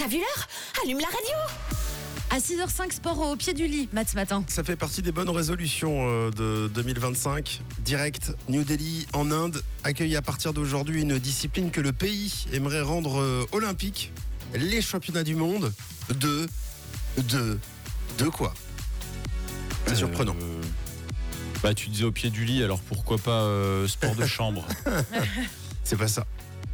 T'as vu l'heure? Allume la radio. À 6h05, sport au pied du lit, Matt, ce matin. Ça fait partie des bonnes résolutions de 2025. Direct, New Delhi en Inde accueille à partir d'aujourd'hui une discipline que le pays aimerait rendre olympique. Les championnats du monde de quoi? C'est surprenant. Bah, tu disais au pied du lit, alors pourquoi pas sport de chambre? C'est pas ça.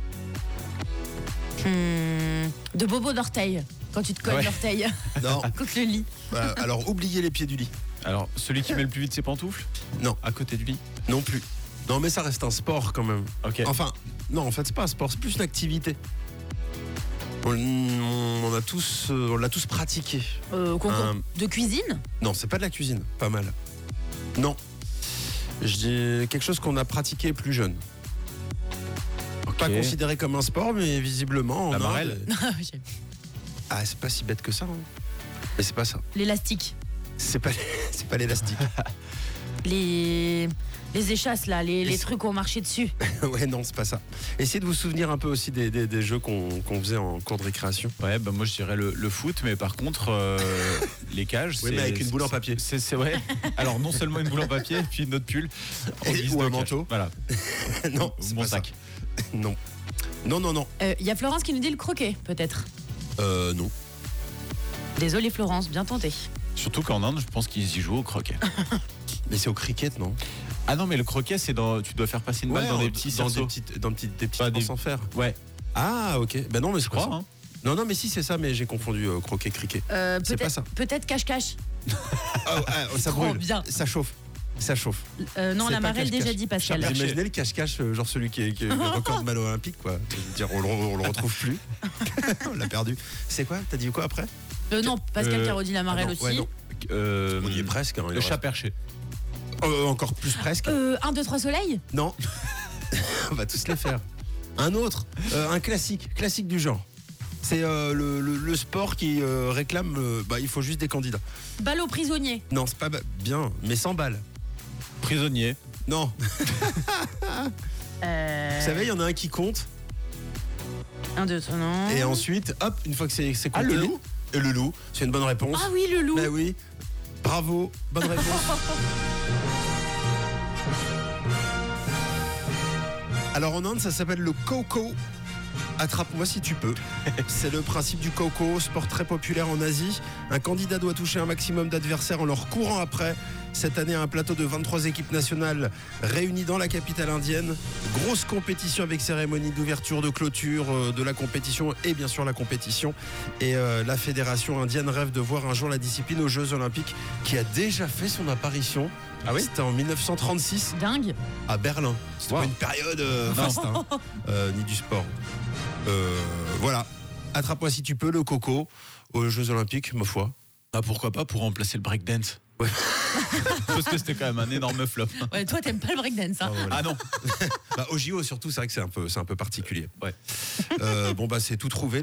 De bobo d'orteil, quand tu te colles l'orteil Non. contre le lit. Alors, oubliez les pieds du lit. Alors, celui qui met le plus vite ses pantoufles? Non. À côté du lit? Non plus. Non, mais ça reste un sport quand même. Ok. Enfin, non, en fait, c'est pas un sport, c'est plus une activité. On l'a tous pratiqué. Concours de cuisine? Non, c'est pas de la cuisine, pas mal. Non. Je dis quelque chose qu'on a pratiqué plus jeune. Pas considéré comme un sport, mais visiblement. La marelle? Ah, c'est pas si bête que ça. Hein. Mais c'est pas ça. L'élastique. C'est pas l'élastique. Les échasses, là, les trucs où on marchait dessus. Ouais, non, c'est pas ça. Essayez de vous souvenir un peu aussi des jeux qu'on faisait en cours de récréation. Ouais, bah moi je dirais le foot, mais par contre, les cages. Oui, mais avec une boule en papier. C'est ouais. Alors, non seulement une boule en papier, puis notre pull. Ou un manteau. Voilà. Non, c'est mon pas sac. Ça. Non. Non. Y a Florence qui nous dit le croquet, peut-être. Non. Désolé Florence, bien tenté. Surtout qu'en Inde, je pense qu'ils y jouent au croquet. Mais c'est au cricket, non? Ah non, mais le croquet, c'est tu dois faire passer une balle dans des petits cerceaux. Dans des petits Pas trous sans fer. Ouais. Ah, ok. Ben non, mais je crois. crois. Hein. Non, mais si, c'est ça, mais j'ai confondu croquet, cricket. C'est pas ça. Peut-être cache-cache. Ça Trop brûle. bien. Ça chauffe. Non, C'est la pas marelle cache-cache. déjà dit Pascal. Vous imaginez le cache-cache, genre celui qui est le record de balle olympique, quoi. Je veux dire, on le retrouve plus. On l'a perdu. C'est quoi? T'as dit quoi après? Non, Pascal Carodi la marelle non, aussi. ouais, non. On y est presque. Hein, le chat perché. Encore plus presque. 1, 2, 3 soleil? Non. On va tous les faire. Un autre, un classique du genre. C'est le sport qui réclame. Il faut juste des candidats. Balle aux prisonniers. Non, c'est pas bien, mais sans balles. Prisonnier. Non. Vous savez, il y en a un qui compte. 1, 2, 3, non. Et ensuite, hop, une fois que c'est compté. Ah, le loup? Et le loup, c'est une bonne réponse. Ah oui, le loup. Bah oui. Bravo, bonne réponse. Alors en Inde, ça s'appelle le Kho-Kho. Attrape-moi si tu peux. C'est le principe du Kho-Kho, sport très populaire en Asie. Un candidat doit toucher un maximum d'adversaires en leur courant après. Cette année, un plateau de 23 équipes nationales réunies dans la capitale indienne. Grosse compétition avec cérémonie d'ouverture, de clôture de la compétition et bien sûr la compétition. Et la fédération indienne rêve de voir un jour la discipline aux Jeux Olympiques qui a déjà fait son apparition. Ah oui? C'était en 1936 Dingue. à Berlin. C'était pas une période faste, hein, ni du sport. Voilà. Attrape-moi si tu peux le Kho-Kho aux Jeux Olympiques, ma foi. Ah, pourquoi pas pour remplacer le breakdance? Ouais. Parce que c'était quand même un énorme flop. Ouais, toi, t'aimes pas le breakdance, hein? Ah non. Au JO surtout, c'est vrai que c'est un peu particulier. Ouais. C'est tout trouvé.